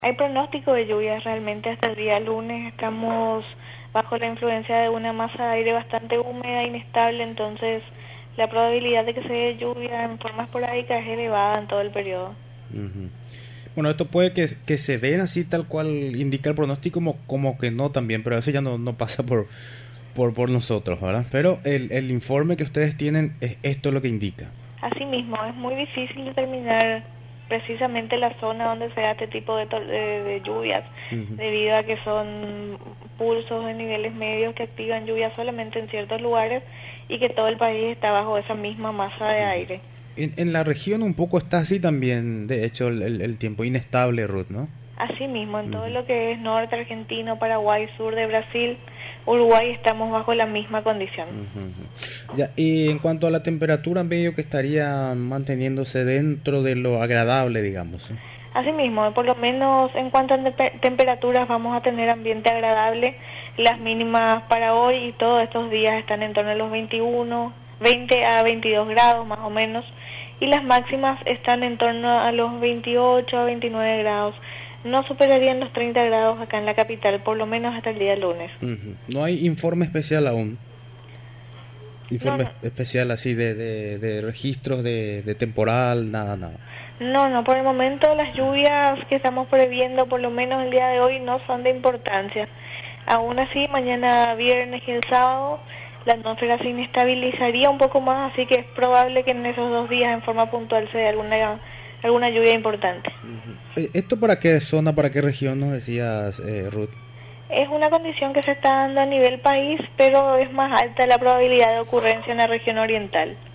Hay pronóstico de lluvias realmente hasta el día lunes. Estamos bajo la influencia de una masa de aire bastante húmeda e inestable, entonces la probabilidad de que se dé lluvia en forma esporádica es elevada en todo el periodo. Ujú. Bueno, esto puede que se den así tal cual indica el pronóstico, como que no también, pero eso ya no pasa por nosotros, ¿verdad? Pero el informe que ustedes tienen es esto lo que indica. Asimismo, es muy difícil determinar precisamente la zona donde se da este tipo de lluvias, Ujú. debido a que son pulsos de niveles medios que activan lluvias solamente en ciertos lugares y que todo el país está bajo esa misma masa de aire. En la región un poco está así también, de hecho, el tiempo inestable, Ruth, ¿no? Asimismo, en todo Ujú. lo que es norte argentino, Paraguay, sur de Brasil, Uruguay, estamos bajo la misma condición. Ujú, ujú. Ya, y en cuanto a la temperatura, medio que estaría manteniéndose dentro de lo agradable, digamos, ¿eh? Asimismo, por lo menos en cuanto a temperaturas vamos a tener ambiente agradable. Las mínimas para hoy y todos estos días están en torno a los 20 a 22 grados más o menos, y las máximas están en torno a los 28 a 29 grados. No superarían los 30 grados acá en la capital, por lo menos hasta el día lunes. Ujú. No hay informe especial aún. No, Informe no, especial así de registros de temporal, nada, nada. no, por el momento las lluvias que estamos previendo, por lo menos el día de hoy, no son de importancia. Aún así, mañana viernes y el sábado, la atmósfera se inestabilizaría un poco más, así que es probable que en esos 2 días en forma puntual se dé alguna lluvia importante. Ujú. ¿Esto para qué zona, para qué región nos decías, Ruth? Es una condición que se está dando a nivel país, pero es más alta la probabilidad de ocurrencia en la región oriental.